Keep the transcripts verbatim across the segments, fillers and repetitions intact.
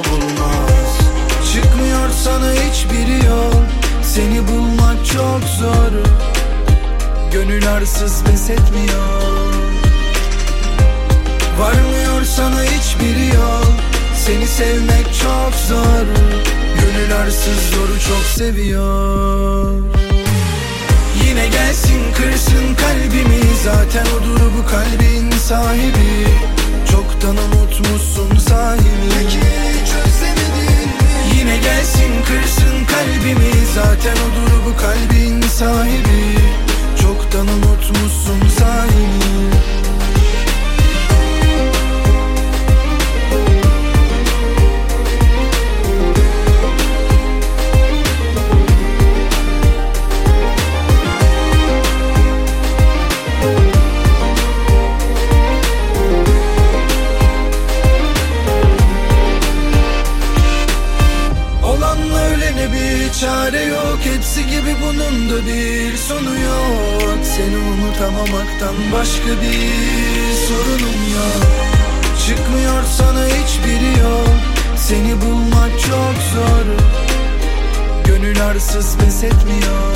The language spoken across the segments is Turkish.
o bulmaz. Çıkmıyor sana hiçbir yol, seni bulmak çok zor. Gönül arsız pes etmiyor. Varmıyor sana hiçbir yol, seni sevmek çok zor. Gönül arsız zoru çok seviyor. Yine gelsin kırsın kalbimi, zaten odur bu kalbin sahibi. Çoktan unutmuşsun sahibini. Peki hiç özlemedin mi? Yine gelsin kırsın kalbimi, zaten odur bu kalbin sahibi. Çoktan unutmuşsun sahibini. Çare yok, hepsi gibi bunun da bir sonu yok. Seni unutamamaktan başka bir sorunum yok. Çıkmıyor sana hiçbir yol, seni bulmak çok zor. Gönül arsız pes etmiyor.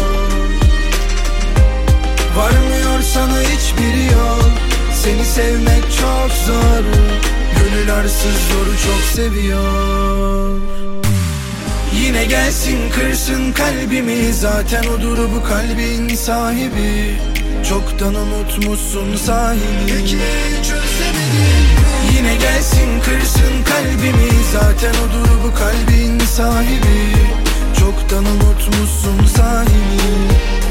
Varmıyor sana hiçbir yol, seni sevmek çok zor. Gönül arsız zoru çok seviyor. Yine gelsin kırsın kalbimi, zaten odur bu kalbin sahibi. Çoktan unutmuşsun sahibini. Peki hiç özlemedin mi? Yine gelsin kırsın kalbimi, zaten odur bu kalbin sahibi. Çoktan unutmuşsun sahibini.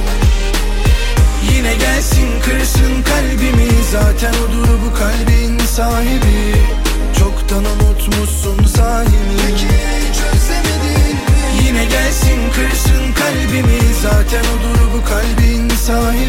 Yine gelsin kırsın kalbimi, zaten odur bu kalbin sahibi. Çoktan unutmuşsun sahibini. Peki hiç özlemedin mi? Yine gelsin kırsın kalbimi, zaten odur bu kalbin sahibi.